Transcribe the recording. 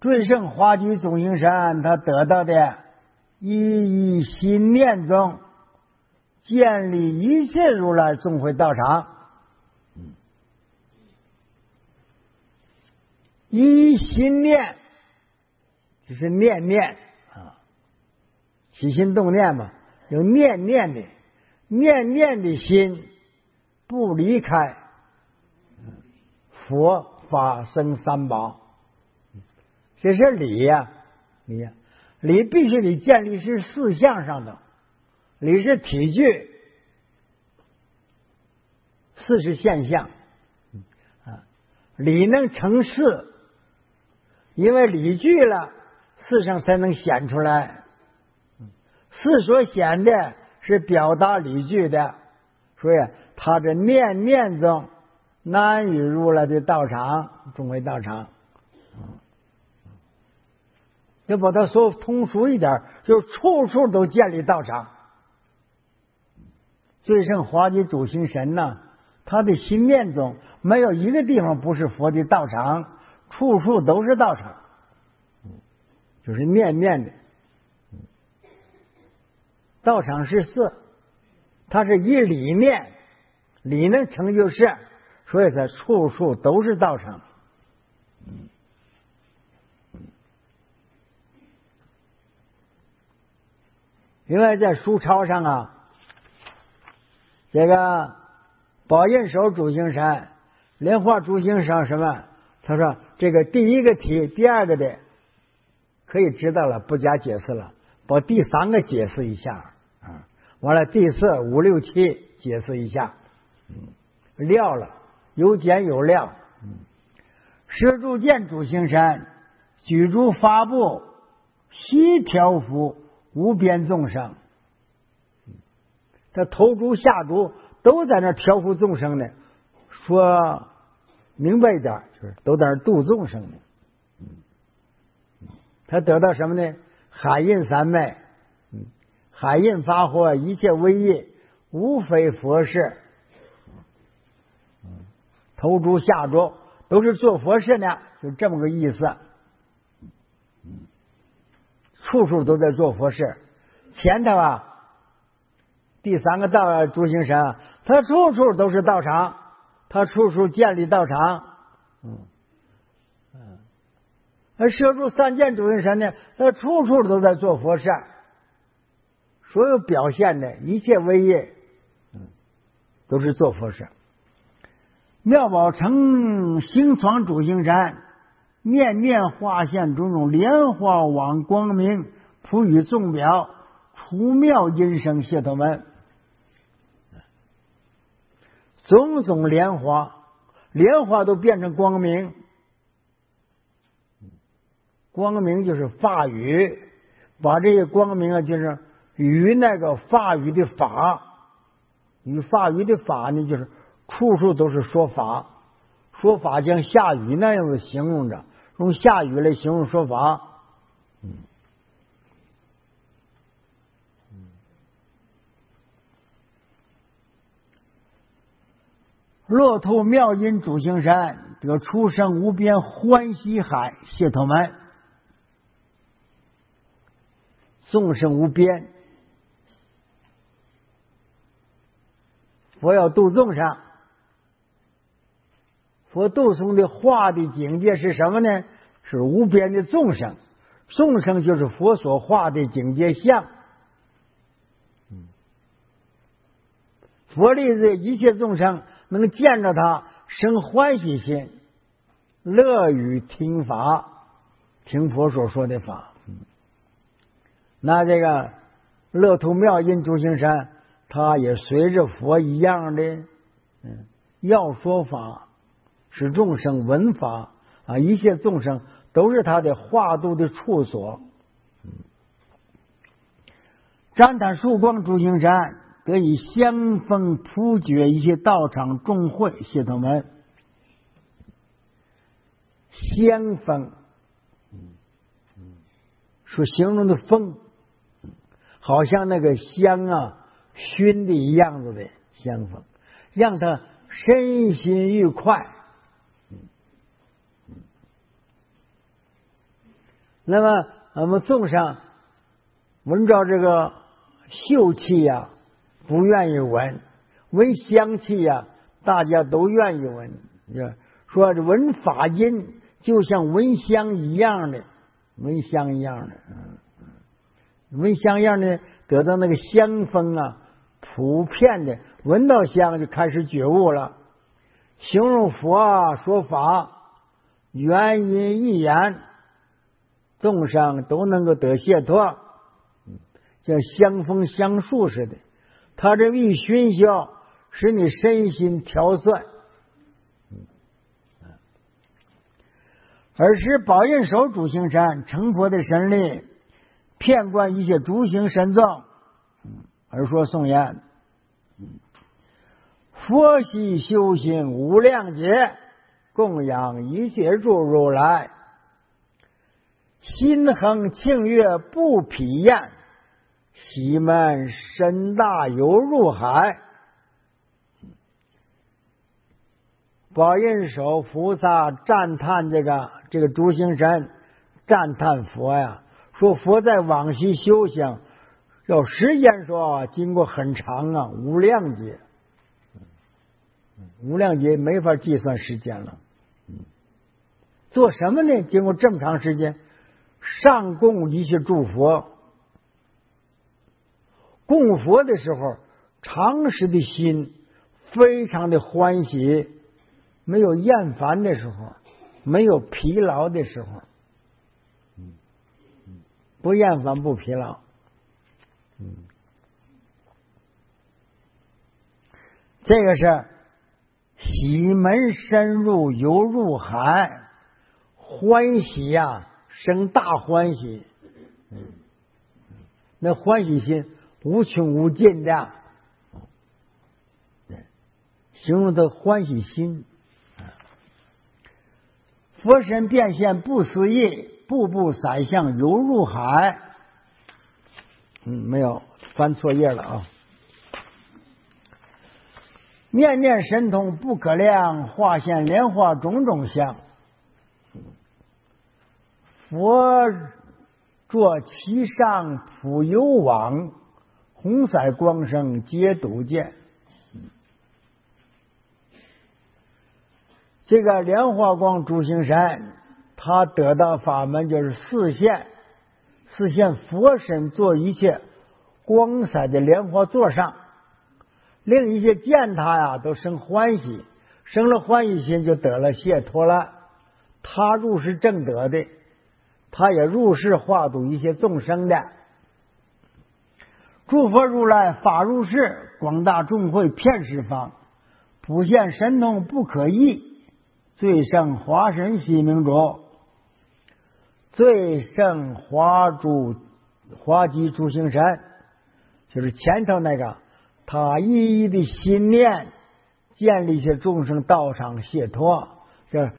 最胜华居总行山他得到的一心念中建立一切如来总会道场，一心念就是念念啊，起心动念嘛，有念念的心不离开佛法僧三宝，这是理呀，理必须得建立是四相上的，理是体具，四是现象啊，理能成事，因为理具了，四上才能显出来，四所显的是表达理具的，所以他这念念中难于如来的道场，总会道场。就把它说通俗一点，就处处都建立道场。最胜华居主行神呢，他的心念中没有一个地方不是佛的道场，处处都是道场，就是念念的。道场是四，它是以理念，理能成就事，所以它处处都是道场。另外在书抄上啊，这个宝印手主行山、莲花主行山什么？他说这个第一个题、第二个的可以知道了，不加解释了，把第三个解释一下啊。完了第四、五、六、七解释一下，料了，有简有料。舍住见主行山，举足发布，悉调伏无边众生，他头足下足都在那调伏众生呢。说明白一点，就是都在那度众生呢。他得到什么呢？海印三昧，海印发火，一切威仪，无非佛事。头足下足都是做佛事呢，就这么个意思。处处都在做佛事。前头啊，第三个道主行神，他处处都是道场，他处处建立道场。而摄住三件主行神呢，他处处都在做佛事，所有表现的一切威仪，都是做佛事。妙宝城行床主行山，念念化现种种莲花网光明，普与众表，除妙音声解脱门。种种莲花，莲花都变成光明，光明就是法语，把这些光明啊，就是与那个法语的法，与法语的法呢，就是处处都是说法，说法像下雨那样子形容着，用下雨来形容说法。落透妙音主行山，得出生无边欢喜海解脱门。众生无边，佛要度众生，佛度众的化的境界是什么呢？是无边的众生，众生就是佛所化的境界相。佛力的一切众生能见着他生欢喜心，乐于听法，听佛所说的法。那这个乐图妙音主行山，他也随着佛一样的，要说法，使众生闻法啊，一切众生都是他的化度的处所。旃檀树光主行山，得以香风普觉一切道场众会解脱门。香风，说形容的风，好像那个香啊熏的一样子的香风，让他身心愉快。 那么我们众生闻着这个嗅气呀，不愿意闻；闻香气呀，大家都愿意闻。说闻法音就像闻香一样的，闻香一样的，闻香一样的，得到那个香风啊，普遍的闻到香就开始觉悟了。形容佛说法，原因一言，众生都能够得解脱，像香风香树似的。他这一熏香，使你身心调顺。尔时宝印手主行山成佛的神力，遍观一切诸行神众，而说颂言：佛系修行无量劫，供养一切诸如来，心恒庆悦不疲厌，喜门深大犹入海。宝印手菩萨赞叹这个诸行神，赞叹佛呀，说佛在往昔修行，要时间说经过很长啊，无量劫，无量劫没法计算时间了。做什么呢？经过这么长时间，上供一切诸佛，供佛的时候，常时的心非常的欢喜，没有厌烦的时候，没有疲劳的时候，不厌烦不疲劳。这个是喜门深入犹入海，欢喜呀，生大欢喜。那欢喜心无穷无尽的，形容的欢喜心。佛身变现不思议，步步宰相犹入海。没有翻错页了啊！念念神通不可量，化现莲花种种相。佛坐其上普游往，红彩光生皆睹见。这个莲花光诸行山，他得到法门就是示现佛身做一切光彩的莲花座上，令一切见他呀都生欢喜，生了欢喜心就得了解脱了。他入世正得的，他也入世化度一些众生的。诸佛如来法入世，广大众会遍十方，普现神通不可议。最胜华神悉明主，最胜华极诸行神，就是前头那个，他一一的心念建立一些众生道场解脱，这